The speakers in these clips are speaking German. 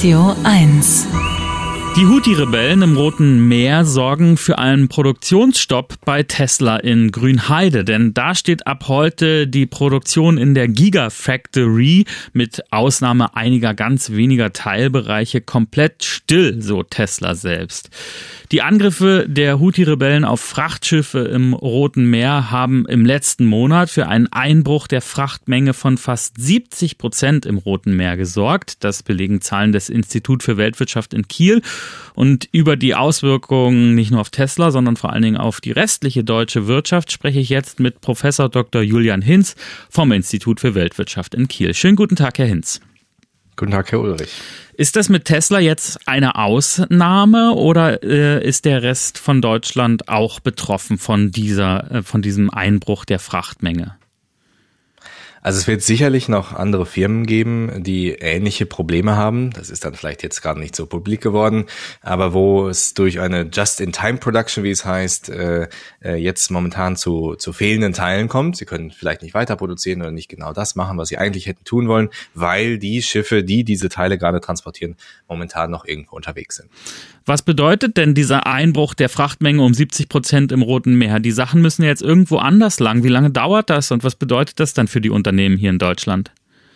Radio 1. Die Houthi-Rebellen im Roten Meer sorgen für einen Produktionsstopp bei Tesla in Grünheide, denn da steht ab heute die Produktion in der Gigafactory mit Ausnahme einiger ganz weniger Teilbereiche komplett still, so Tesla selbst. Die Angriffe der Houthi-Rebellen auf Frachtschiffe im Roten Meer haben im letzten Monat für einen Einbruch der Frachtmenge von fast 70% im Roten Meer gesorgt. Das belegen Zahlen des Instituts für Weltwirtschaft in Kiel. Und über die Auswirkungen nicht nur auf Tesla, sondern vor allen Dingen auf die restliche deutsche Wirtschaft spreche ich jetzt mit Professor Dr. Julian Hinz vom Institut für Weltwirtschaft in Kiel. Schönen guten Tag, Herr Hinz. Guten Tag, Herr Ulrich. Ist das mit Tesla jetzt eine Ausnahme oder ist der Rest von Deutschland auch betroffen von diesem Einbruch der Frachtmenge? Also es wird sicherlich noch andere Firmen geben, die ähnliche Probleme haben. Das ist dann vielleicht jetzt gerade nicht so publik geworden, aber wo es durch eine Just-in-Time-Production, wie es heißt, jetzt momentan zu fehlenden Teilen kommt. Sie können vielleicht nicht weiter produzieren oder nicht genau das machen, was sie eigentlich hätten tun wollen, weil die Schiffe, die diese Teile gerade transportieren, momentan noch irgendwo unterwegs sind. Was bedeutet denn dieser Einbruch der Frachtmenge um 70% im Roten Meer? Die Sachen müssen ja jetzt irgendwo anders lang. Wie lange dauert das und was bedeutet das dann für die Unternehmen hier in Deutschland?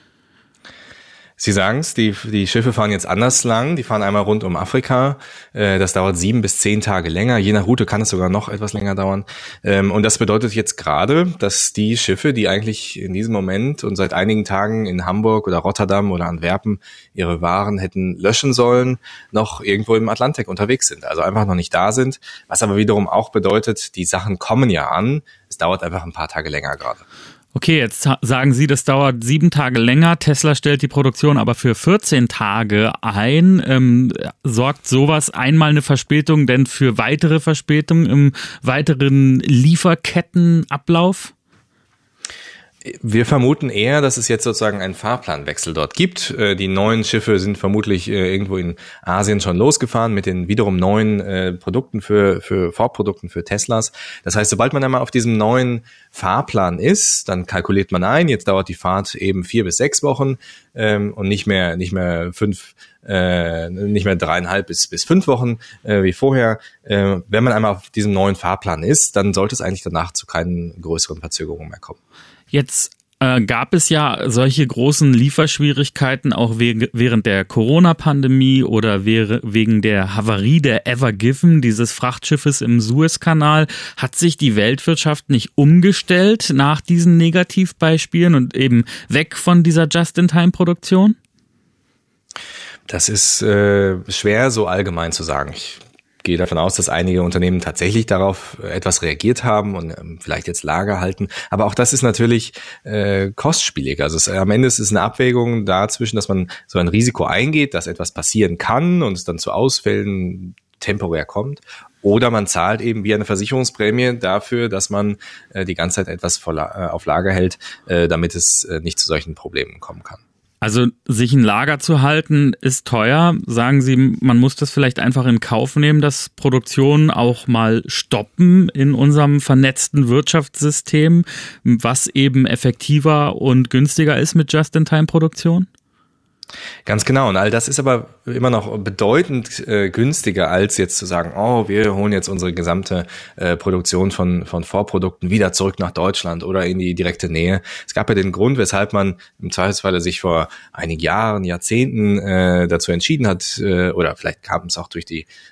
Sie sagen es, die Schiffe fahren jetzt anders lang. Die fahren einmal rund um Afrika. Das dauert 7 bis 10 Tage länger. Je nach Route kann es sogar noch etwas länger dauern. Und das bedeutet jetzt gerade, dass die Schiffe, die eigentlich in diesem Moment und seit einigen Tagen in Hamburg oder Rotterdam oder Antwerpen ihre Waren hätten löschen sollen, noch irgendwo im Atlantik unterwegs sind. Also einfach noch nicht da sind. Was aber wiederum auch bedeutet, die Sachen kommen ja an. Es dauert einfach ein paar Tage länger gerade. Okay, jetzt sagen Sie, das dauert 7 Tage länger. Tesla stellt die Produktion aber für 14 Tage ein. Sorgt sowas einmal eine Verspätung denn für weitere Verspätungen im weiteren Lieferkettenablauf? Wir vermuten eher, dass es jetzt sozusagen einen Fahrplanwechsel dort gibt. Die neuen Schiffe sind vermutlich irgendwo in Asien schon losgefahren mit den wiederum neuen Produkten für Vorprodukten für Teslas. Das heißt, sobald man einmal auf diesem neuen Fahrplan ist, dann kalkuliert man ein, jetzt dauert die Fahrt eben 4 bis 6 Wochen und nicht mehr 3,5 bis 5 Wochen wie vorher. Wenn man einmal auf diesem neuen Fahrplan ist, dann sollte es eigentlich danach zu keinen größeren Verzögerungen mehr kommen. Jetzt gab es ja solche großen Lieferschwierigkeiten auch während der Corona-Pandemie oder wegen der Havarie der Ever Given, dieses Frachtschiffes im Suezkanal. Hat sich die Weltwirtschaft nicht umgestellt nach diesen Negativbeispielen und eben weg von dieser Just-in-Time-Produktion? Das ist schwer so allgemein zu sagen. Ich gehe davon aus, dass einige Unternehmen tatsächlich darauf etwas reagiert haben und vielleicht jetzt Lager halten. Aber auch das ist natürlich kostspielig. Also am Ende ist es eine Abwägung dazwischen, dass man so ein Risiko eingeht, dass etwas passieren kann und es dann zu Ausfällen temporär kommt. Oder man zahlt eben wie eine Versicherungsprämie dafür, dass man die ganze Zeit etwas auf Lager hält, damit es nicht zu solchen Problemen kommen kann. Also sich ein Lager zu halten ist teuer. Sagen Sie, man muss das vielleicht einfach in Kauf nehmen, dass Produktionen auch mal stoppen in unserem vernetzten Wirtschaftssystem, was eben effektiver und günstiger ist mit Just-in-Time-Produktion? Ganz genau. Und all das ist aber immer noch bedeutend günstiger, als jetzt zu sagen, oh, wir holen jetzt unsere gesamte Produktion von Vorprodukten wieder zurück nach Deutschland oder in die direkte Nähe. Es gab ja den Grund, weshalb man im Zweifelsfalle sich vor einigen Jahren, Jahrzehnten dazu entschieden hat, oder vielleicht kam es auch ist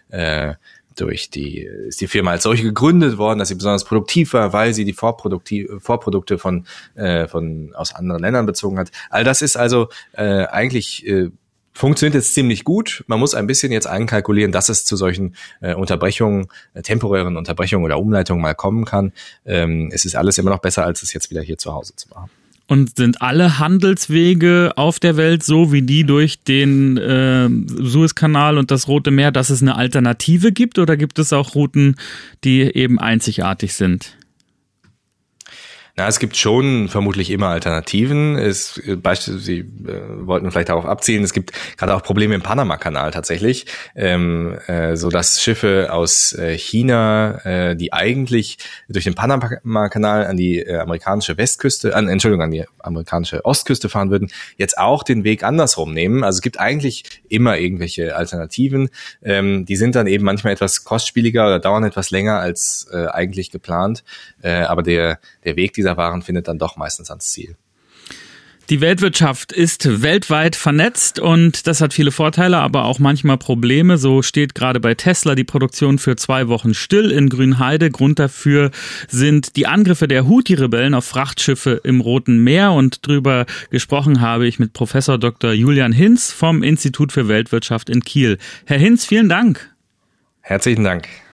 die Firma als solche gegründet worden, dass sie besonders produktiv war, weil sie die Vorprodukte von aus anderen Ländern bezogen hat. All das ist also eigentlich funktioniert jetzt ziemlich gut. Man muss ein bisschen jetzt einkalkulieren, dass es zu solchen Unterbrechungen, temporären Unterbrechungen oder Umleitungen mal kommen kann. Es ist alles immer noch besser, als es jetzt wieder hier zu Hause zu machen. Und sind alle Handelswege auf der Welt so wie die durch den Suezkanal und das Rote Meer, dass es eine Alternative gibt? Oder gibt es auch Routen, die eben einzigartig sind? Na, es gibt schon vermutlich immer Alternativen. Sie wollten vielleicht darauf abzielen, es gibt gerade auch Probleme im Panama-Kanal tatsächlich, so dass Schiffe aus China, die eigentlich durch den Panama-Kanal an die amerikanische an die amerikanische Ostküste fahren würden, jetzt auch den Weg andersrum nehmen. Also es gibt eigentlich immer irgendwelche Alternativen. Die sind dann eben manchmal etwas kostspieliger oder dauern etwas länger als eigentlich geplant. Aber der Weg dieser Waren findet dann doch meistens ans Ziel. Die Weltwirtschaft ist weltweit vernetzt und das hat viele Vorteile, aber auch manchmal Probleme. So steht gerade bei Tesla die Produktion für 2 Wochen still in Grünheide. Grund dafür sind die Angriffe der Houthi-Rebellen auf Frachtschiffe im Roten Meer. Und drüber gesprochen habe ich mit Professor Dr. Julian Hinz vom Institut für Weltwirtschaft in Kiel. Herr Hinz, vielen Dank. Herzlichen Dank.